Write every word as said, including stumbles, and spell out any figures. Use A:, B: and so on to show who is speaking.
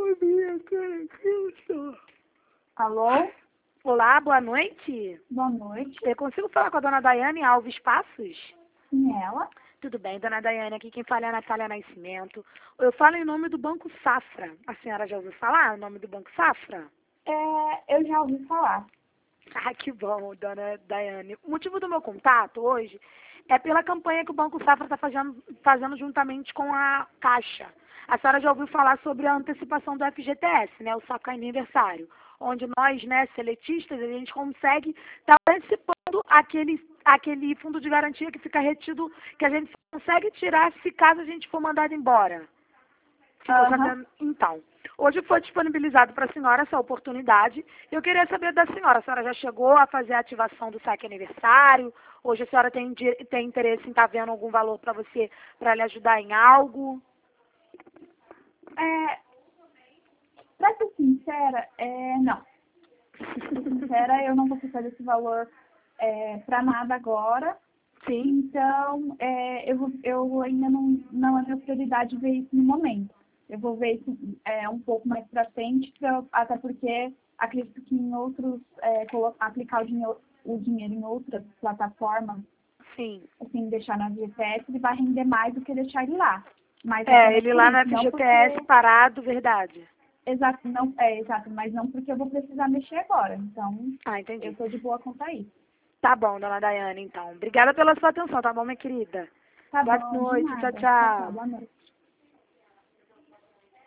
A: minha cara, cansa.
B: Alô?
A: Olá, boa noite.
B: Boa noite.
A: Eu consigo falar com a dona Daiane Alves Passos?
B: Sim, ela?
A: Tudo bem, dona Daiane, aqui quem fala é a Natália Nascimento. Eu falo em nome do Banco Safra. A senhora já ouviu falar o nome do Banco Safra?
B: É, eu já ouvi falar.
A: Ah, que bom, dona Daiane. O motivo do meu contato hoje é pela campanha que o Banco Safra está fazendo, fazendo juntamente com a Caixa. A senhora já ouviu falar sobre a antecipação do F G T S, né, o saque aniversário, onde nós, né, seletistas, a gente consegue estar antecipando aquele, aquele fundo de garantia que fica retido, que a gente consegue tirar se caso a gente for mandado embora. Ficou
B: Aham.
A: sabendo? Então, hoje foi disponibilizado para a senhora essa oportunidade. Eu queria saber da senhora, a senhora já chegou a fazer a ativação do saque aniversário? Hoje a senhora tem, di- tem interesse em estar vendo algum valor para você, para lhe ajudar em algo?
B: É, pra ser sincera, é, não. Pra ser sincera, eu não vou precisar desse valor é, pra nada agora.
A: Sim.
B: Então, é, eu, vou- eu ainda não, não é minha prioridade ver isso no momento. Eu vou ver isso é, um pouco mais pra frente, pra, até porque acredito que em outros, é, colo- aplicar o dinheiro, o dinheiro em outras plataformas,
A: Sim.
B: assim, deixar na F G T S, ele vai render mais do que deixar ele lá. Mas
A: É,
B: apenas
A: ele
B: por
A: lá no
B: isso, não
A: F G T S
B: porque...
A: parado, verdade.
B: Exato, não, é, exato, mas não porque eu vou precisar mexer agora. Então,
A: Ah,
B: eu
A: entendi.
B: tô de boa quanto a isso.
A: Tá bom, dona Daiane, então. Obrigada pela sua atenção, tá bom, minha querida?
B: Tá
A: Boa
B: bom, de
A: noite, tchau,
B: nada. Tchau, tchau,
A: tchau.
B: boa noite.